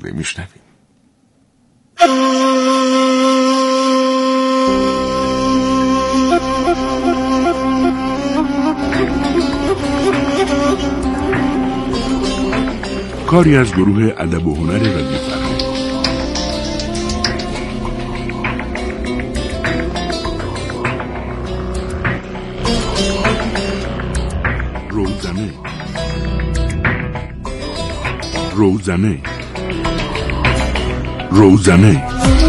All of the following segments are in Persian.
آینده میشنویم. کاری از گروه ادب و هنر رادیو فرهنگ. روزنه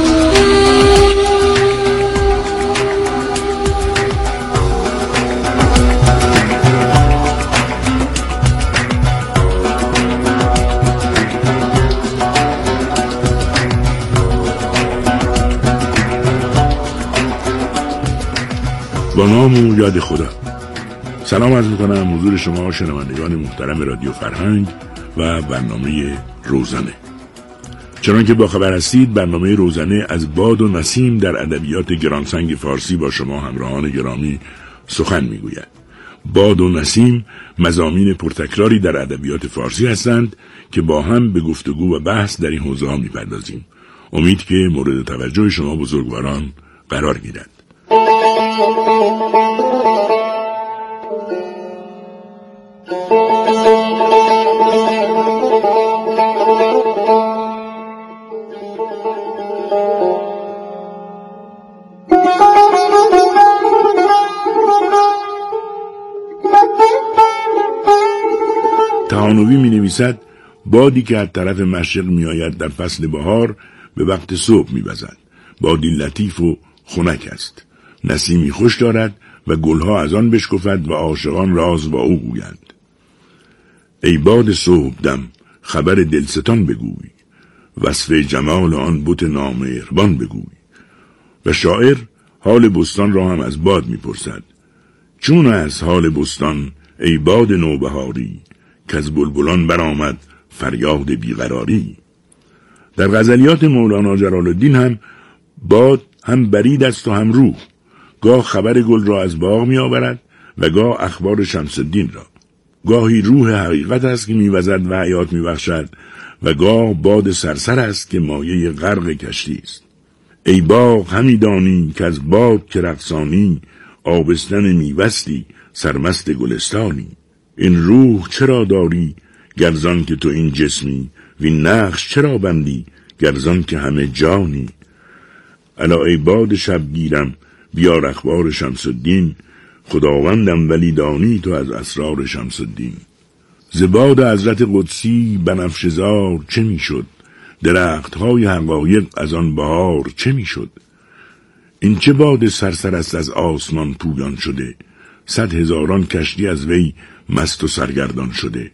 با نام و یاد خدا. سلام عرض می‌کنم حضور شما شنوندگان محترم رادیو فرهنگ و برنامه روزنه. چنانکه با خبر هستید، برنامه روزنه از باد و نسیم در ادبیات گرانسنگ فارسی با شما همراهان گرامی سخن میگوید. باد و نسیم مضامین پرتکراری در ادبیات فارسی هستند که با هم به گفتگو و بحث در این حوزه‌ها می‌پردازیم. امید که مورد توجه شما بزرگواران قرار گیرد. تهانوی می نویسد بادی که از طرف مشرق می آید در فصل بهار به وقت صبح می وزد. بادی لطیف و خنک است. نسیمی خوش دارد و گلها از آن بشکفد و عاشقان راز با او گویند. ای باد صبح دم خبر دلستان بگوی، وصف جمال آن بت نامهربان بگوی. و شاعر حال بستان را هم از باد می پرسد. چون از حال بستان ای باد نوبهاری، که از بلبلان برآمد فریاد بیقراری. در غزلیات مولانا جلال الدین هم باد هم برید است و هم روح. گاه خبر گل را از باغ می آورد و گاه اخبار شمس الدین را. گاهی روح حقیقت است که می وزد و حیات می بخشد و گاه باد سرسر است که مایه غرق کشتی است. ای باغ همی دانی که از باد که رقصانی، آبستن میوستی سرمست گلستانی. این روح چرا داری گرزان که تو این جسمی، وین نقش چرا بندی گرزان که همه جانی. الا ای باد شبگیرم بیار اخبار شمس الدین، خداوندم ولی دانی تو از اسرار شمس الدین. ز باد حضرت قدسی بنفشه زار چه می شد، درختهای حقایق از آن بهار چه می شد. این چه باد سرسر است از آسمان پویان شده، 100,000 کشتی از وی مست و سرگردان شده.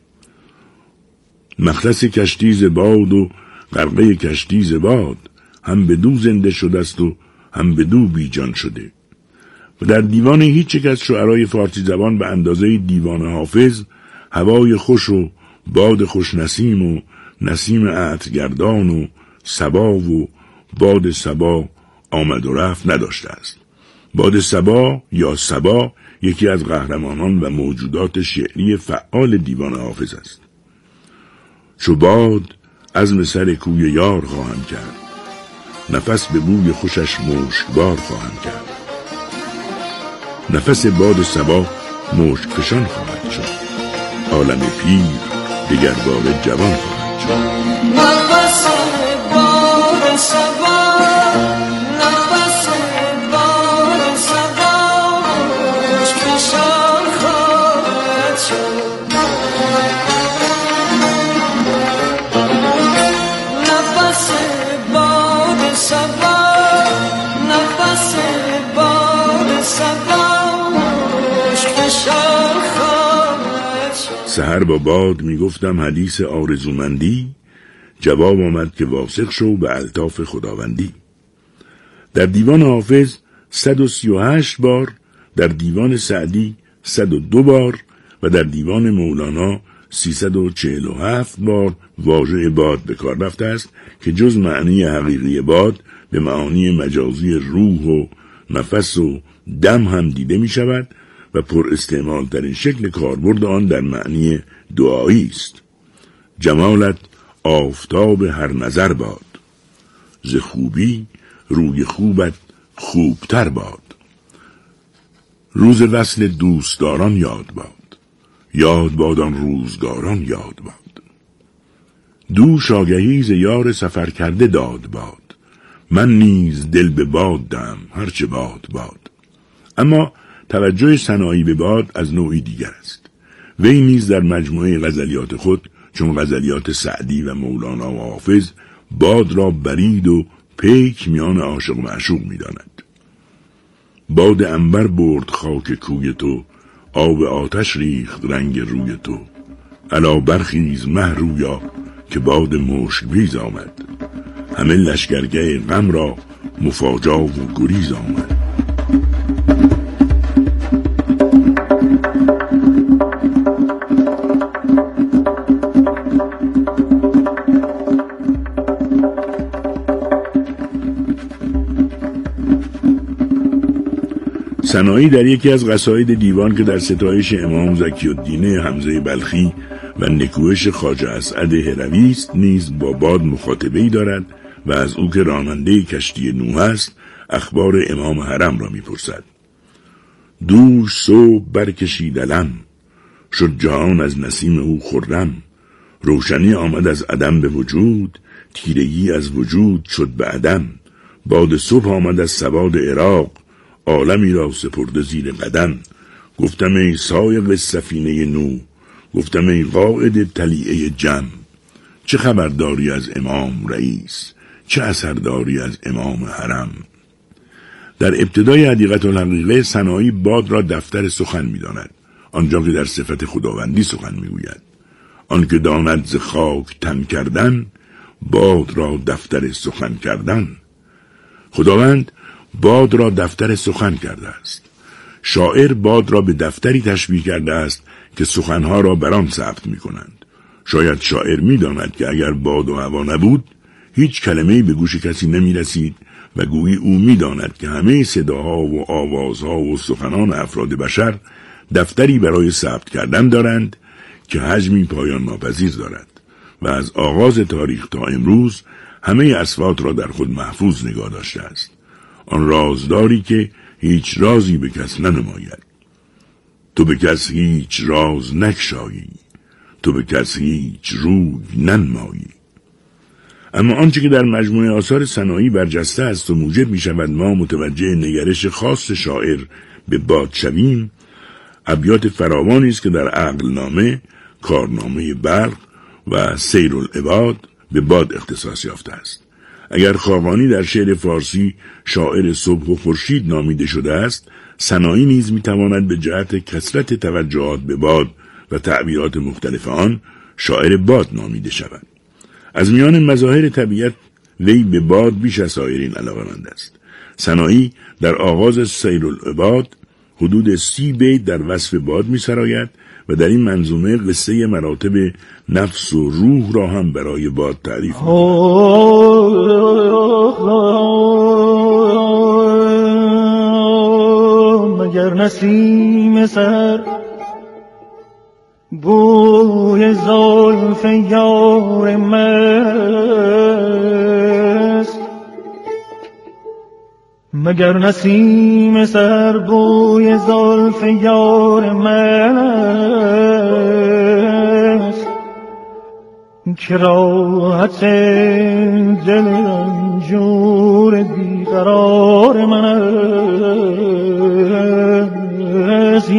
مخلص کشتی ز باد و غرقه کشتی ز باد، هم بدو زنده شده است و هم بدو بیجان شده. و در دیوان هیچ یک از شعرای فارسی زبان به اندازه دیوان حافظ هوای خوش و باد خوش نسیم و نسیم عطرگردان و صبا و باد صبا آمد و رفت نداشته است. باد صبا یا صبا یکی از قهرمانان و موجودات شعری فعال دیوان حافظ است. چو باد عزم سر کوی یار خواهم کرد، نفس به بوی خوشش مشکبار خواهم کرد. نفس باد صبا مشک فشان خواهد شد، عالم پیر دگر بار جوان خواهد شد. نفس باد صبا، نفس باد صبا مشک فشان خواهد شد. نفس باد صبا، نفس باد صبا مشک فشان خواهد شد. سحر با باد میگفتم حدیث آرزومندی، جواب آمد که واثق شو به الطاف خداوندی. در دیوان حافظ 138 بار، در دیوان سعدی 102 بار و در دیوان مولانا 347 بار واژه باد به کار رفته است که جز معنی حقیقی باد به معانی مجازی روح و نفس و دم هم دیده می شود و پر استعمال ترین شکل کاربرد آن در معنی دعایی است. جمالت آفتاب هر نظر باد. ز خوبی روی خوبت خوبتر باد. روز وصل دوستداران یاد باد. یاد باد آن روزگاران یاد باد. دوش آگهی ز یار سفر کرده داد باد. من نیز دل به باد دم هرچه باد باد. اما توجه سنایی به باد از نوعی دیگر است. وی نیز در مجموعه غزلیات خود چون غزلیات سعدی و مولانا و حافظ باد را برید و پیک میان عاشق و معشوق می‌داند. باد عنبر برد خاک کوی تو، آب آتش ریخت رنگ روی تو. الا برخیز مه رویا که باد مشک‌بیز آمد. همه لشکرگه غم را مفاجا و گریز آمد. سنایی در یکی از قصاید دیوان که در ستایش امام زکی الدین حمزه بلخی و نکوهش خواجه اسعد هروی است نیز با باد مخاطبه‌ای دارد و از او که راننده کشتی نوح است اخبار امام حرم را می‌پرسد. دوش صبح برکشید علم، شد جهان از نسیم او خرم. روشنی آمد از عدم به وجود، تیرگی از وجود شد به عدم. باد صبح آمد از سواد عراق، عالمی را سپرده زیر قدم. گفتم ای سایق سفینه نوح، گفتم ای قائد طلیعه جم. چه خبر داری از امام رئیس، چه اثر داری از امام حرم. در ابتدای حدیقة الحقیقه سنایی باد را دفتر سخن می داند، آنجا که در صفت خداوندی سخن می گوید. آن که داند ز خاک تن کردن، باد را دفتر سخن کردن. خداوند باد را دفتر سخن کرده است. شاعر باد را به دفتری تشبیه کرده است که سخنها را بر آن ثبت می کنند. شاید شاعر می داند که اگر باد و هوا نبود هیچ کلمه‌ای به گوش کسی نمی رسید و گویی او می داند که همه صداها و آوازها و سخنان افراد بشر دفتری برای ثبت کردن دارند که حجمی پایان ناپذیر دارد و از آغاز تاریخ تا امروز همه اصفات را در خود محفوظ نگاه داشته است. آن رازداری که هیچ رازی به کس ننماید. تو به کس هیچ راز نکشایی، تو به کس هیچ روی ننمایی. اما آنچه که در مجموعه آثار سنایی برجسته است و موجب می شود ما متوجه نگرش خاص شاعر به باد شویم، ابیات فراوانی است که در عقلنامه، کارنامه برق و سیرالعباد به باد اختصاص یافته است. اگر خاقانی در شعر فارسی شاعر صبح و خورشید نامیده شده است، سنایی نیز میتواند به جهت کثرت توجهات به باد و تعبیرات مختلف آن شاعر باد نامیده شود. از میان مظاهر طبیعت وی به باد بیش از سایرین علاقه‌مند است. سنایی در آغاز سیرالعباد حدود 30 بیت در وصف باد می‌سراید و در این منظومه قصه مراتب نفس و روح را هم برای باد تعریف مگر نسیم سر بوی زلف یار مست، مگر نسیم سر بوی زلف یار مست، که راحت دل رنجور بیقرار من است.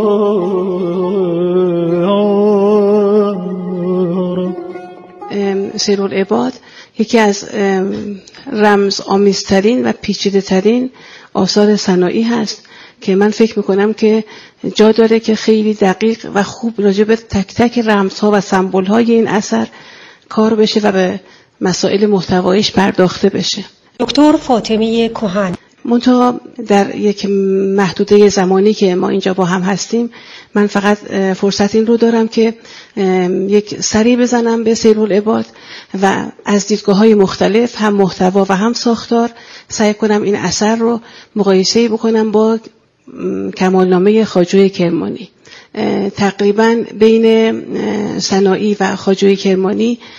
سیرالعباد یکی از رمز آمیزترین و پیچیده ترین آثار سنایی هست که من فکر میکنم که جا داره که خیلی دقیق و خوب راجع به تک تک رمزها و سمبول‌های این اثر کار بشه و به مسائل محتوایش پرداخته بشه. دکتر فاطمی کهن، منتها در یک محدوده زمانی که ما اینجا با هم هستیم، من فقط فرصت این رو دارم که یک سری بزنم به سیرالعباد و از دیدگاه‌های مختلف هم محتوا و هم ساختار سعی کنم این اثر رو مقایسه بکنم با کمالنامه خواجوی کرمانی. تقریباً بین سنایی و خواجوی کرمانی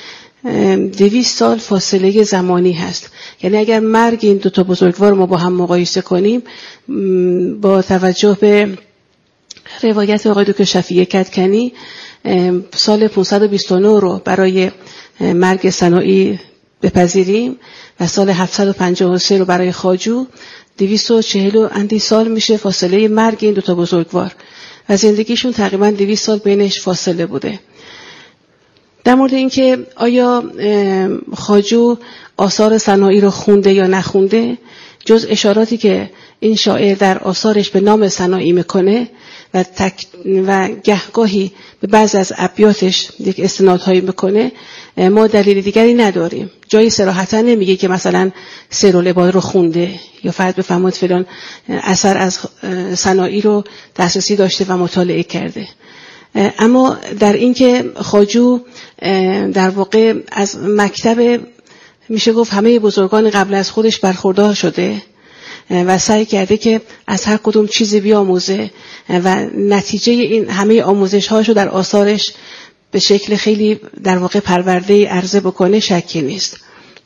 200 سال فاصله زمانی هست. یعنی اگر مرگ این دو تا بزرگوار ما با هم مقایسه کنیم، با توجه به روایت آقای دکتر شفیع کدکنی سال 529 رو برای مرگ سنایی بپذیریم و سال 753 رو برای خواجو، 240 اندی سال میشه فاصله مرگ این دو تا بزرگوار و زندگیشون تقریبا 200 سال بینش فاصله بوده. در مورد اینکه آیا خواجو آثار سنایی رو خونده یا نخونده، جز اشاراتی که این شاعر در آثارش به نام سنایی میکنه و گهگاهی به بعض از ابیاتش یک استنادهایی میکنه، ما دلیل دیگری نداریم. جایی صراحتا نمیگه که مثلا سیرالعباد رو خونده یا فرض بفرمایید فلان اثر از سنایی رو دسترسی داشته و مطالعه کرده. اما در این که خواجو در واقع از مکتب میشه گفت همه بزرگان قبل از خودش برخوردار شده و سعی کرده که از هر کدوم چیزی بیاموزه و نتیجه این همه آموزش هاشو در آثارش به شکل خیلی در واقع پرورده عرضه بکنه شکی نیست.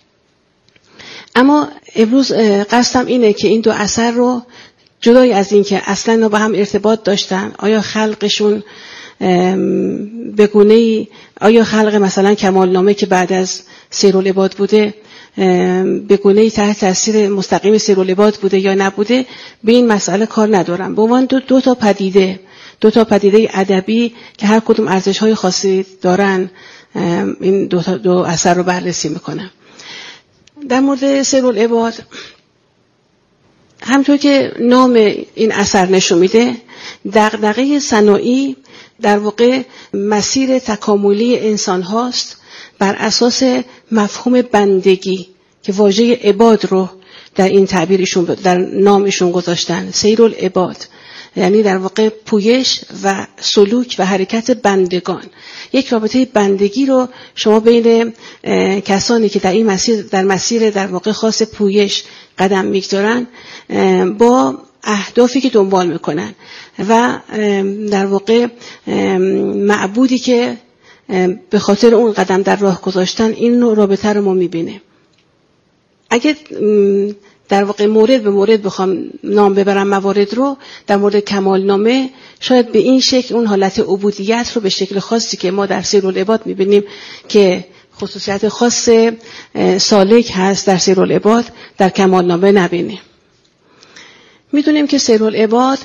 اما امروز قصدم اینه که این دو اثر رو جدای از این که اصلا با هم ارتباط داشتن، آیا خلقشون به گونه‌ای، آیا خلق مثلا کمالنامه که بعد از سیرالعباد بوده به گونه‌ای تحت تاثیر مستقیم سیرالعباد بوده یا نبوده، به این مسئله کار ندارم. به عنوان دو تا پدیده ادبی که هر کدوم ارزش‌های خاصی دارن، این دو اثر رو بررسی میکنم. در مورد سیرالعباد، همطور که نام این اثر نشون میده، دغدغه سنایی در واقع مسیر تکاملی انسان هاست بر اساس مفهوم بندگی که واژه عباد رو در این تعبیرشون در نامشون گذاشتن، سیرالعباد، یعنی در واقع پویش و سلوک و حرکت بندگان. یک رابطه بندگی رو شما بین کسانی که در این مسیر در واقع خاص پویش قدم میگذارن با اهدافی که دنبال میکنن و در واقع معبودی که به خاطر اون قدم در راه گذاشتن، این رابطه رو ما میبینیم. اگه در واقع مورد به مورد بخوام نام ببرم موارد رو، در مورد کمالنامه شاید به این شکل اون حالت عبودیت رو به شکل خاصی که ما در سیرالعباد میبینیم که خصوصیت خاص سالک هست در سیرالعباد، در کمالنامه نبینیم. میدونیم که سیرالعباد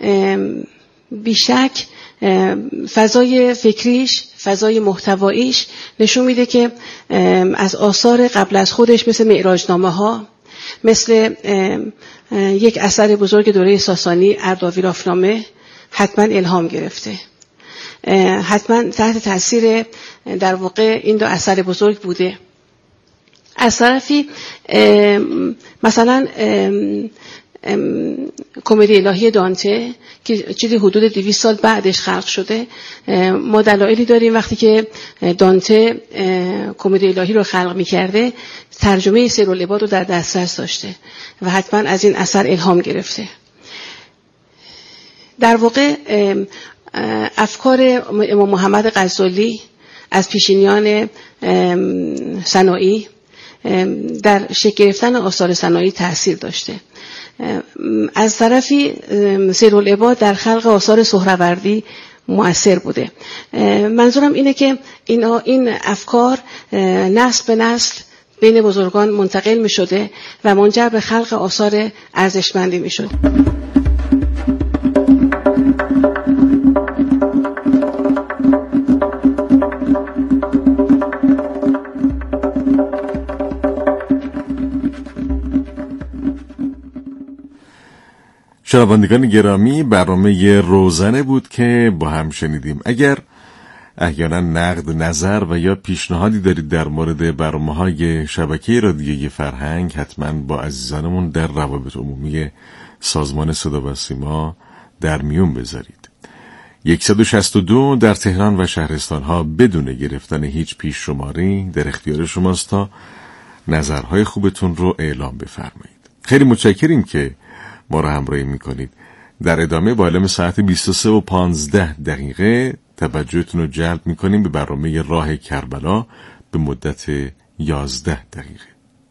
بیشک فضای فکریش، فضای محتواییش نشون میده که از آثار قبل از خودش مثل معراجنامه ها، مثل یک اثر بزرگ دوره ساسانی اردویرافنامه حتما الهام گرفته، حتما تحت تاثیر در واقع این دو اثر بزرگ بوده. از طرفی مثلا کمدی الهی دانته که چیزی حدود 200 سال بعدش خلق شده، ما دلایلی داریم وقتی که دانته کمدی الهی رو خلق می‌کرده ترجمه سیرالعباد رو در دسترس داشته و حتما از این اثر الهام گرفته. در واقع افکار امام محمد غزالی از پیشینیان سنایی در شکل گرفتن آثار سنایی تأثیر داشته. از طرفی سیرالعباد در خلق آثار سهروردی مؤثر بوده. منظورم اینه که این افکار نسل به نسل بین بزرگان منتقل می شده و منجر به خلق آثار ارزشمندی می شده. شنوندگان گرامی، برنامه روزنه بود که با هم شنیدیم. اگر احیانا نقد، نظر و یا پیشنهادی دارید در مورد برنامه‌های شبکه رادیویی فرهنگ، حتما با عزیزانمون در روابط عمومی سازمان صدا و سیما در میون بذارید. 162 در تهران و شهرستان‌ها بدون گرفتن هیچ پیش شماری در اختیار شماست تا نظرهای خوبتون رو اعلام بفرمایید. خیلی متشکریم که ما رو همراهی میکنید. در ادامه با علم ساعت 23:15 توجهتون رو جلب میکنیم به برنامه راه کربلا به مدت 11 دقیقه.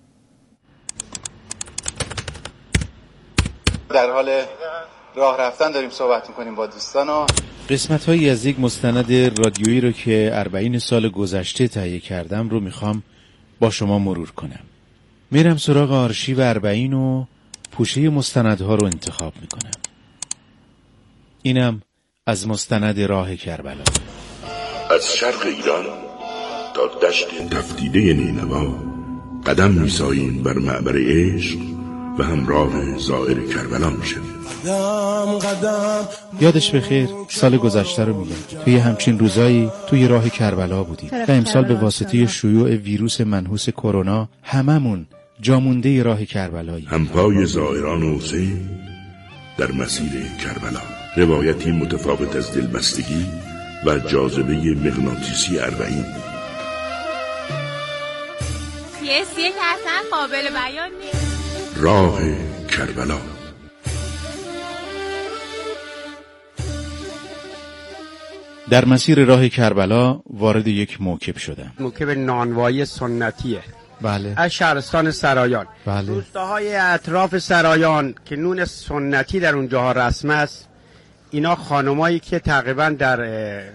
در حال راه رفتن داریم صحبت میکنیم با دوستان و قسمت هایی از یک مستند رادیویی رو که 40 سال گذشته تهیه کردم رو میخوام با شما مرور کنم. میرم سراغ آرشیو 40 و پوشه مستندها رو انتخاب میکنم. اینم از مستند راه کربلا. از شرق ایران تا دشت تفدیده نینوا قدم میساییم بر معبر عشق و همراه زائر کربلا میشویم. یادش بخیر سال گذشته رو میگم. توی همچین روزایی توی راه کربلا بودیم و امسال به واسطه شیوع ویروس منحوس کرونا هممون جامونده راه کربلایی. همپای زائران حسین در مسیر کربلا، روایتی متفاوت از دلبستگی و جاذبه مغناطیسی 40. یک اصلا قابل بیان نیست. راه کربلا. در مسیر راه کربلا وارد یک موکب شدم. موکب نانوایی سنتیه. بله. از شهرستان سرایان. بله. روستاهای اطراف سرایان که نون سنتی در اونجاها رسم است، اینا خانمایی که تقریبا در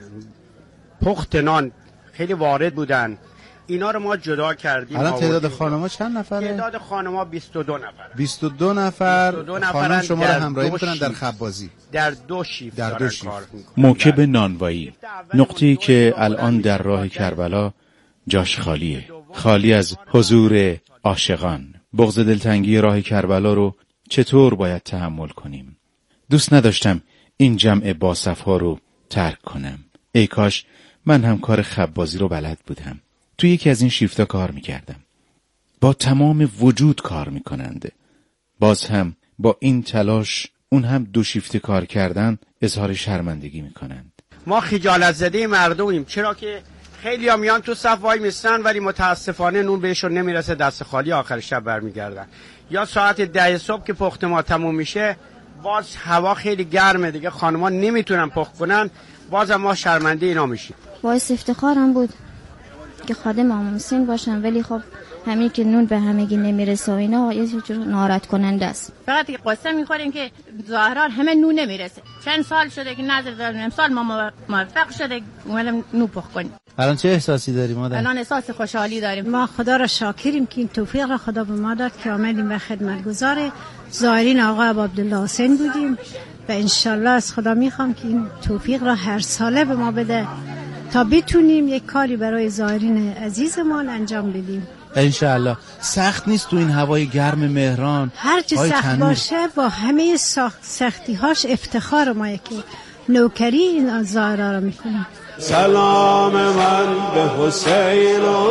پخت نان خیلی وارد بودن، اینا رو ما جدا کردیم. الان تعداد خانم‌ها چند نفره؟ تعداد خانم‌ها 22 نفر. 22 نفر خانم شما رو همراهی می‌کنن در خبازی. در دو شیفت کار می‌کنن. موکب نانوایی، نقطه‌ای که الان در راه کربلا جاش خالیه، خالی از حضور عاشقان. بغض دلتنگی راه کربلا رو چطور باید تحمل کنیم؟ دوست نداشتم این جمع باصف‌ها رو ترک کنم. ای کاش من هم کار خبازی رو بلد بودم. توی یکی از این شیفتا کار میکردم. با تمام وجود کار میکننده. باز هم با این تلاش اون هم 2 شیفت کار کردن اظهار شرمندگی میکنند. ما خجالت زده مردمیم، چرا که خیلی ها میان تو صف وای میستن ولی متاسفانه نون بهشون نمیرسه، دست خالی آخر شب برمیگردن. یا ساعت 10 صبح که پخت ما تموم میشه باز هوا خیلی گرمه دیگه، خانما نمیتونن پخت کنن، باز ما شرمنده اینا میشیم. باعث افتخارم بود که خادم امام حسین باشم، ولی خب همین که نون به همگی نمیرسه و اینا یه جور ناراحت کننده است. فقط قصه میخوریم که ظاهرا همه نون نمیرسه. چند سال شده که نظر داریم، امسال ما موفق شده اومدیم نون پخت کنیم. الان چه احساسی داریم مادر؟ الان احساس خوشحالی داریم. ما خدا را شاکریم که این توفیق را خدا به ما داد که آمدیم و خدمتگزار زائرین آقا عبدالله حسین بودیم و انشالله از خدا میخوام که این توفیق را هر ساله به ما بده تا بتونیم یک کاری برای زائرین عزیزمان انجام بدیم. انشالله. سخت نیست تو این هوای گرم مهران؟ هر چی سخت باشه با همه سختی‌هاش افتخار ما که نوکری این زائرا را میکنیم. سلام من به حسین و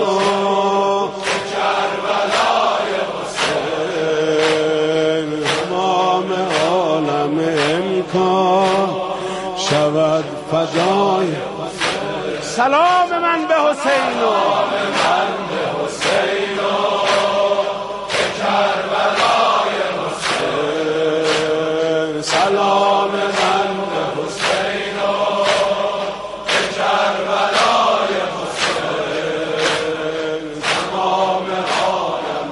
کربلای حسین، تمام عالم امکان شود فدای حسین. سلام من به حسین و کربلای حسین، سلام من به حسین و کربلای حسین، تمام عالم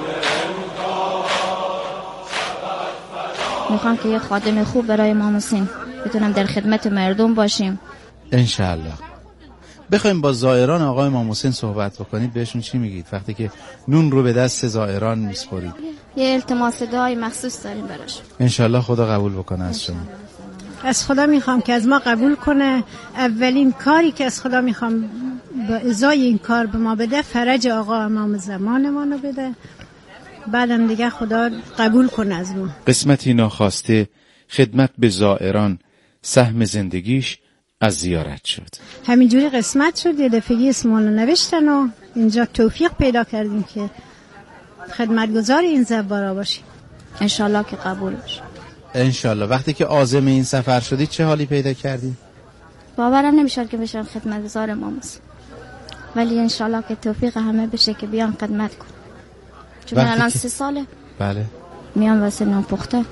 امکان. میخوام که یه خادم خوب برای امام حسین بتونم در خدمت مردم باشیم. انشالله. بخوایم با زائران آقای امام حسین صحبت بکنید بهشون چی میگید وقتی که نون رو به دست زائران میسپارید؟ یه التماس دعای مخصوص داریم براش. انشالله خدا قبول بکنه از شما. از خدا میخوام که از ما قبول کنه. اولین کاری که از خدا میخوام با ازای این کار به ما بده فرج آقا امام زمانمون رو بده، بعدم دیگه خدا قبول کنه از ما. قسمتی ناخواسته خدمت به زائران سهم زندگیش از زیارت شد. همینجوری قسمت شد، یه دفعه اسمونو نوشتن و اینجا توفیق پیدا کردیم که خدمتگزار این زوارا باشیم. انشالله که قبول بشه. انشالله. وقتی که عازم این سفر شدید چه حالی پیدا کردید؟ باورم نمیشه که بشم خدمتگزار امام حسین، ولی انشالله که توفیق همه بشه که بیان خدمت کن. چون من الان 3 ساله بله میام واسه نان پخته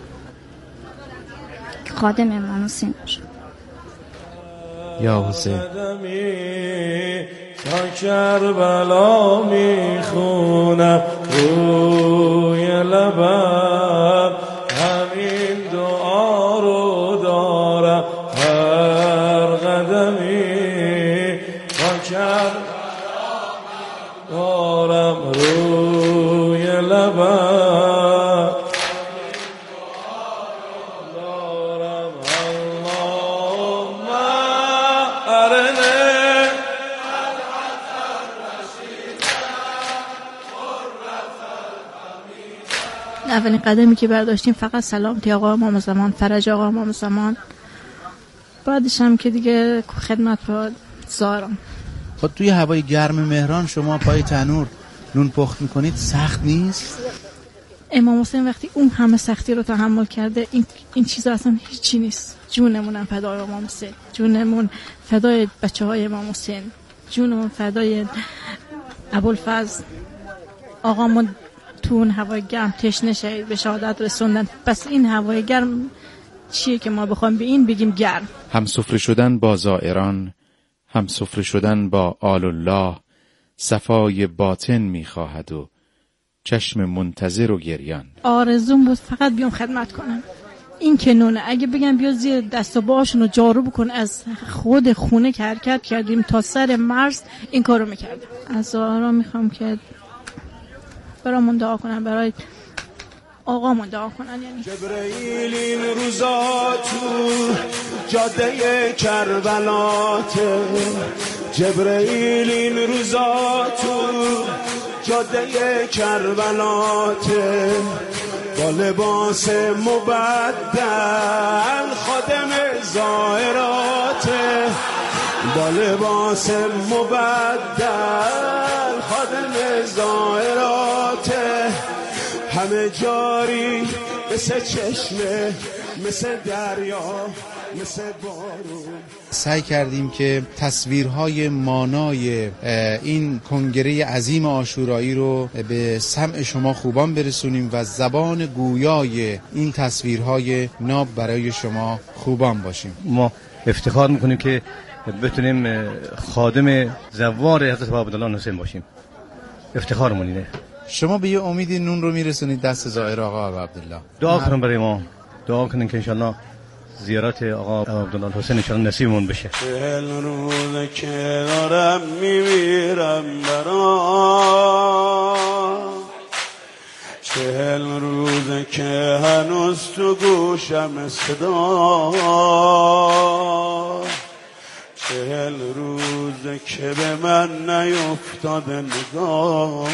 که خادم امام حسین باشم. یا حسین. تا کربلا میخونم روی لبم، همین دعا رو دارم هر قدمی، تا کربلا دارم روی لبم، دارم اللهم ارنه. اولین قدمی که برداشتیم فقط سلامتی آقا امام زمان، فرج آقا امام زمان، بعدش هم که دیگه خدمت با زارم. خب توی هوای گرم مهران شما پای تنور نون پخت میکنید، سخت نیست؟ امام حسین وقتی اون همه سختی رو تحمل کرده، این چیزا اصلا هیچی نیست. جونمونم فدای امام حسین، جونمون فدای بچه‌های امام حسین، جونمون فدای ابوالفضل. آقامون تو اون هوای گرم تشنه شهید به شهادت رسوندن. پس این هوای گرم چیه که ما بخوایم به این بگیم گرم؟ هم سفره شدن با زائران، هم سفره شدن با آل الله، صفای باطن میخواهد و چشم منتظر و گریان. آرزوم بود فقط بیام خدمت کنم. این کنونه اگه بگم بیا زیر دست و باهاشون رو جارو بکن، از خود خونه که حرکت کردیم تا سر مرز این کارو میکردم. از زائرا میخوام که برامون دعا کنن، برای آقامون دعا کنن. یعنی جبرئیل این روزا تو جاده کربلات، جبرئیل این روزا تو جاده کربلات، با لباس مبدل خادم زائرات، با لباس مبدل خادم زائرات، همه جاری مثل چشمه، مثل دریا، مثل بارون. سعی کردیم که تصویرهای مانای این کنگره عظیم عاشورایی رو به سمع شما خوبان برسونیم و زبان گویای این تصویرهای ناب برای شما خوبان باشیم. ما افتخار میکنیم که بتونیم خادم زوار حضرت باب عبدالله حسین باشیم. افتخارمون اینه. شما به یه امیدی نون رو میرسونید دست زائر آقا عبدالله. دعا کنیم برای ما، دعا کنیم که انشالله زیارت آقا عبدالله حسین انشالله نصیبمون بشه. 40 روزه که دارم میمیرم برام، 40 روزه که هنوز تو گوشم صدا، 40 روزه که به من نیفتاده نگاه،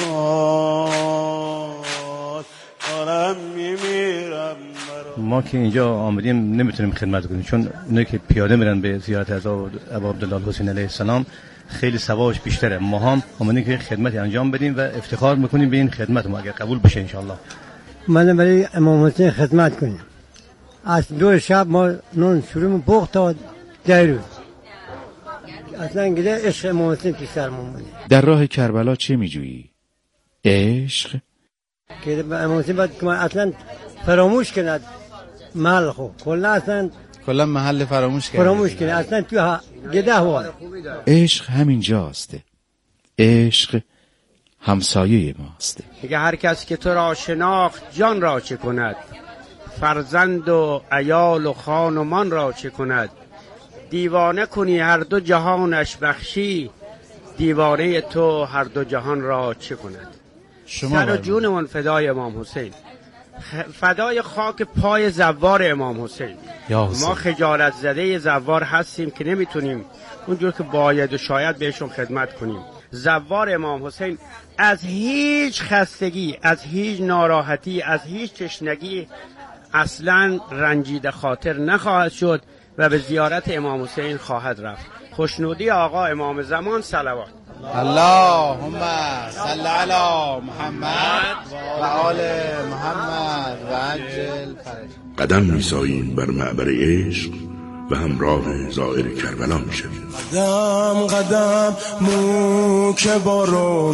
دارم میمیرم. ما که اینجا آمدیم نمیتونیم خدمت کنیم، چون اونایی که پیاده میرن به زیارت از ابا عبدالله حسین علیه السلام خیلی ثوابش بیشتره. ما هم آمدیم که خدمت انجام بدیم و افتخار میکنیم به این خدمت ما اگر قبول بشه انشالله. من برای امام حسین خدمت کنیم. از 2 شب ما نون شروع پخت تا 10 روز. اصلا گله عشق امام حسین تو سرمون بوده. در راه کربلا چه میجویی؟ عشق؟ که امام حسین باید که من اصلا فراموش کند محل خو کلا محل فراموش کنه اصلا تو گده هوا. عشق همین جاست. عشق همسایه ماست. میگه هر کس که تو را شناخت جان را چه کند، فرزند و عیال و خان و مان را چه کند، دیوانه کنی هر دو جهانش بخشی، دیوانه تو هر دو جهان را چه کند. سر و جونمون فدای امام حسین، فدای خاک پای زوار امام حسین. ما خجالت زده زوار هستیم که نمیتونیم اونجور که باید و شاید بهشون خدمت کنیم. زوار امام حسین از هیچ خستگی، از هیچ ناراحتی، از هیچ تشنگی اصلا رنجیده خاطر نخواهد شد و به زیارت امام حسین خواهد رفت. خوشنودی آقا امام زمان صلوات. اللهم صل علی محمد و آل محمد و عجل فرج. قدم می‌ساییم بر معبر عشق و همراه زائر کربلا می‌شویم. قدم قدم مو که بارو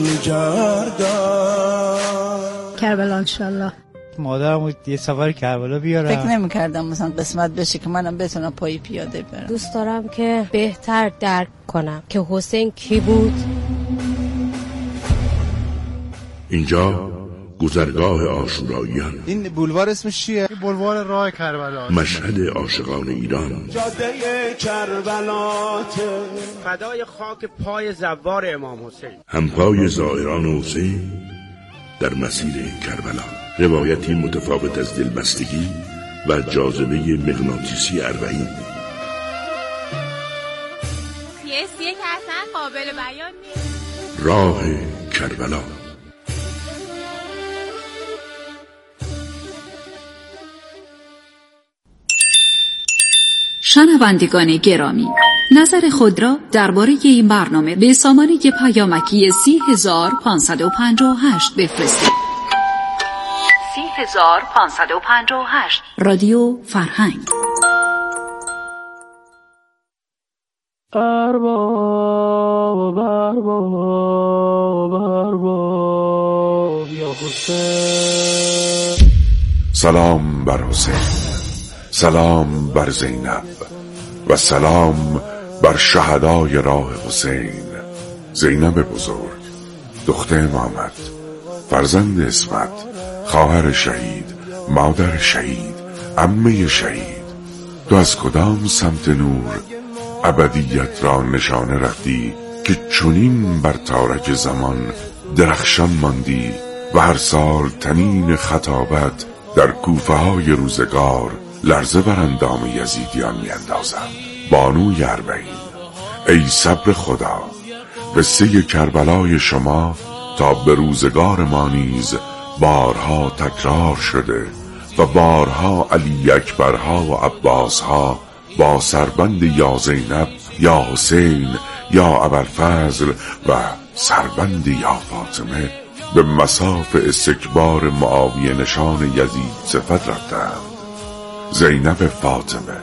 می‌گردم کربلا انشالله. مادرمو یه سفر کربلا بیارم. فکر نمی‌کردم مثلا قسمت بشه که منم بتونم پای پیاده برم. دوست دارم که بهتر درک کنم که حسین کی بود اینجا گذرگاه عاشوراییان. این بولوار اسمش چیه؟ بولوار راه کربلا. مشهد عاشقان ایران. جاده کربلا فدای خاک پای زوار امام حسین. همپای زائران حسین در مسیر کربلا. روایتی متفاوت از دلبستگی و جاذبه مغناطیسی اربعین. سیاسیه که اصلا قابل بیان نیست. راه کربلا. شنوندگان گرامی، نظر خود را درباره این برنامه به سامانه پیامکی 30558 بفرستید. 30558 رادیو فرهنگ. ارباب یا حسین. سلام بر حسین، سلام بر زینب و سلام بر شهدای راه حسین. زینب بزرگ، دختر محمد، فرزند اسمت، خواهر شهید، مادر شهید، عمه شهید، تو از کدام سمت نور ابدیت را نشانه رفتی که چنین بر تارک زمان درخشان ماندی و هر سال تنین خطابت در کوفه های روزگار لرزه بر اندام یزیدیان میاندازم. بانوی اربعین، ای صبر خدا، قصه کربلای شما تا به روزگار ما نیز بارها تکرار شده و بارها علی اکبرها و عباسها با سربند یا زینب یا حسین یا ابوالفضل و سربند یا فاطمه به مصاف استکبار معاویه نشان یزید صفت رفتند. زینب فاطمه،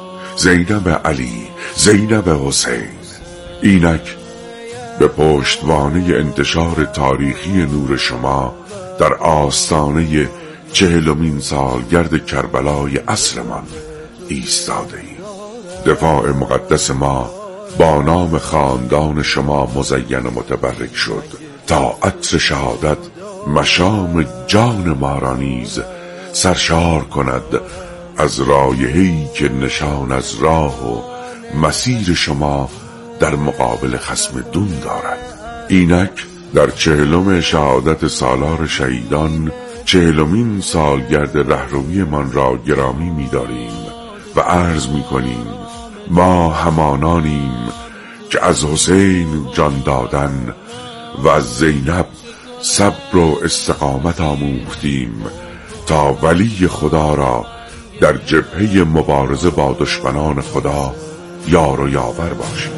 زینب علی، زینب حسین. اینک به پشتوانه انتشار تاریخی نور شما در آستانه 40مین سالگرد کربلای عصرمان ایستاده ایم. دفاع مقدس ما با نام خاندان شما مزین و متبرک شد تا عطر شهادت مشام جان ما را نیز سرشار کند از رایحه‌ای که نشان از راه و مسیر شما در مقابل خصم دون دارد. اینک در 40م شهادت سالار شهیدان 40مین سالگرد رهروی من را گرامی می‌داریم و عرض می‌کنیم ما همانانیم که از حسین جان دادن و از زینب صبر و استقامت آموختیم تا ولی خدا را در جبهه مبارزه با دشمنان خدا یار و یاور باشیم.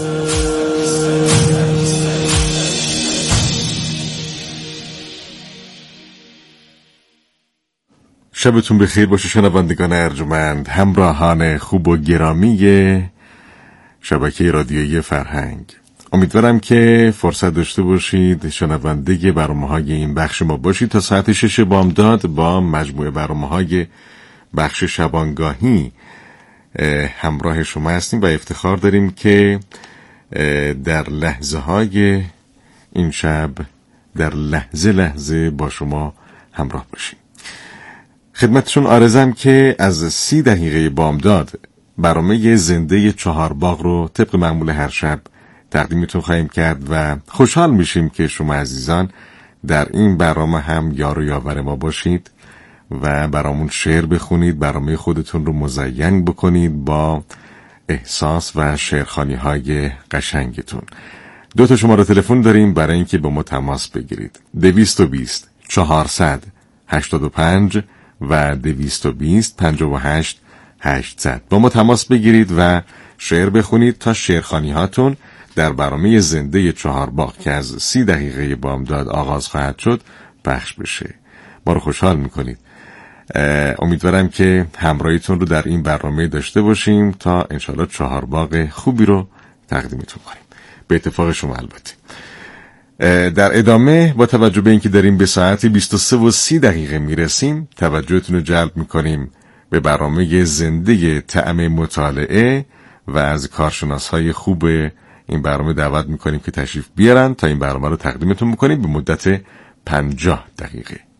شبتون بخیر باشه شنوندگان ارجمند، همراهان خوب و گرامی شبکه رادیویی فرهنگ. امیدوارم که فرصت داشته باشید شنونده برنامه‌های این بخش ما باشید تا ساعت 6 بامداد با مجموعه برنامه‌های بخش شبانگاهی همراه شما هستیم و افتخار داریم که در لحظه های این شب در لحظه لحظه با شما همراه باشیم. خدمتشون عرضم که از 30 دقیقه بامداد برنامه زنده چهارباغ رو طبق معمول هر شب تقدیمتون خواهیم کرد و خوشحال میشیم که شما عزیزان در این برنامه هم یار و یاور ما باشید و برامون شعر بخونید، برنامه خودتون رو مزین بکنید با احساس و شعرخوانی های قشنگتون. 2 شماره تلفن داریم برای اینکه با ما تماس بگیرید. 220 400 85 و 220 58 800 با ما تماس بگیرید و شعر بخونید تا شعرخوانی هاتون در برنامه زنده چهارباغ که از 30 دقیقه بامداد آغاز خواهد شد پخش بشه. ما رو خوشحال میکنید. امیدوارم که همراهیتون رو در این برنامه داشته باشیم تا انشالله چهارباغ خوبی رو تقدیمتون کنیم، به اتفاق شما البته. در ادامه با توجه به اینکه داریم به ساعت 23:30 میرسیم توجهتون رو جلب میکنیم به برنامه زنده طعم مطالعه و از کارشناس‌های خوب این برنامه دعوت میکنیم که تشریف بیارن تا این برنامه رو تقدیمتون میکنیم به مدت 50 دقیقه.